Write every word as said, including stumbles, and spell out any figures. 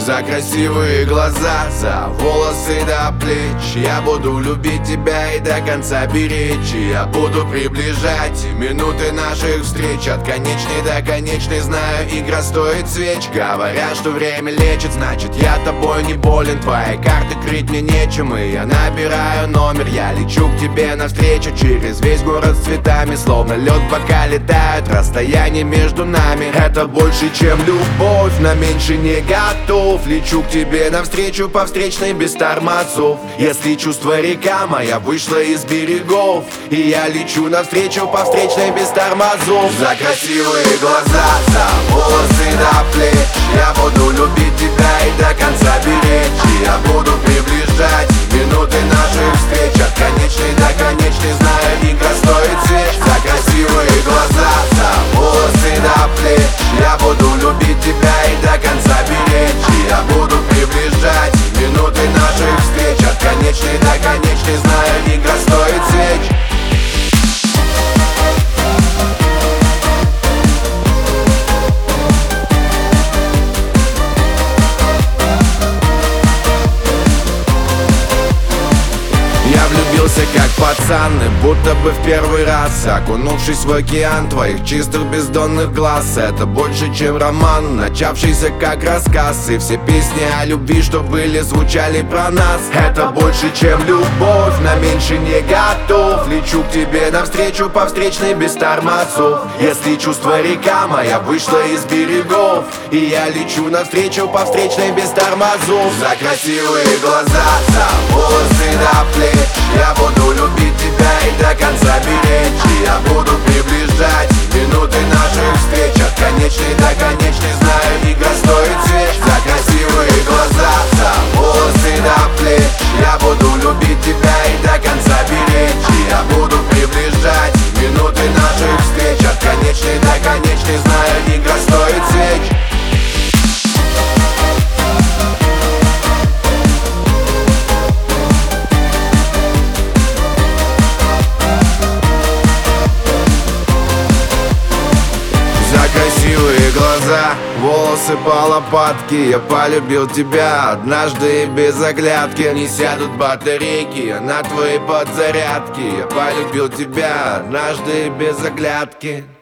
За красивые глаза, за волосы до плеч. Я буду любить тебя и до конца беречь. И я буду приближать минуты наших встреч. От конечной до конечной, знаю, игра стоит свеч. Говорят, что время лечит, значит я тобой не болен. Твои карты крыть мне нечем, и я набираю номер. Я лечу к тебе навстречу через весь город с цветами. Словно лед пока летают, расстояние между нами. Это больше, чем любовь, на меньше не готов. Лечу к тебе навстречу по встречной без тормозов. Если чувство река моя вышла из берегов, и я лечу навстречу по встречной без тормозов. За красивые глаза, за волосы до плеч. Я буду любить тебя и до конца беречь. И я буду приближать минуты наших встреч. От конечной до конечной, знаю, игра стоит свеч. За красивые глаза, за волосы до плеч. Я буду любить тебя и до конца беречь. И я буду приближать минуты наших встреч. От конечной до конечной, знаю, игра стоит свеч. Как пацан, и будто бы в первый раз, окунувшись в океан твоих чистых бездонных глаз. Это больше, чем роман, начавшийся как рассказ. И все песни о любви, что были, звучали про нас. Это больше, чем любовь, на меньше не готов. Лечу к тебе навстречу по встречной без тормозов. Если чувство река моя вышла из берегов, и я лечу навстречу по встречной без тормозов. За красивые глаза, за волосы до плеч. Я буду любить тебя и до конца беречь. И я буду приближать минуты наших встреч. От конечной до конечной, знаю, игра стоит свеч. За красивые глаза, за волосы до плеч. Я буду любить тебя и до конца беречь. И я буду приближать минуты наших встреч. От конечной до конечной, знаю, игра стоит свеч. Красивые глаза, волосы по лопатке. Я полюбил тебя однажды и без оглядки. Не сядут батарейки на твои подзарядки. Я полюбил тебя однажды и без оглядки.